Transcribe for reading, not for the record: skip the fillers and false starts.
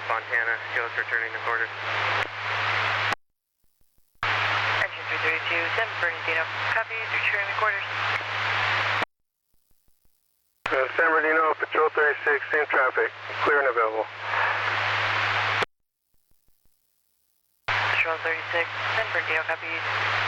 Fontana, Joe's returning to quarters. Engine 332, San Bernardino, copy, returning to quarters. San Bernardino, Patrol 36, same traffic, clear and available. Patrol 36, San Bernardino, copy.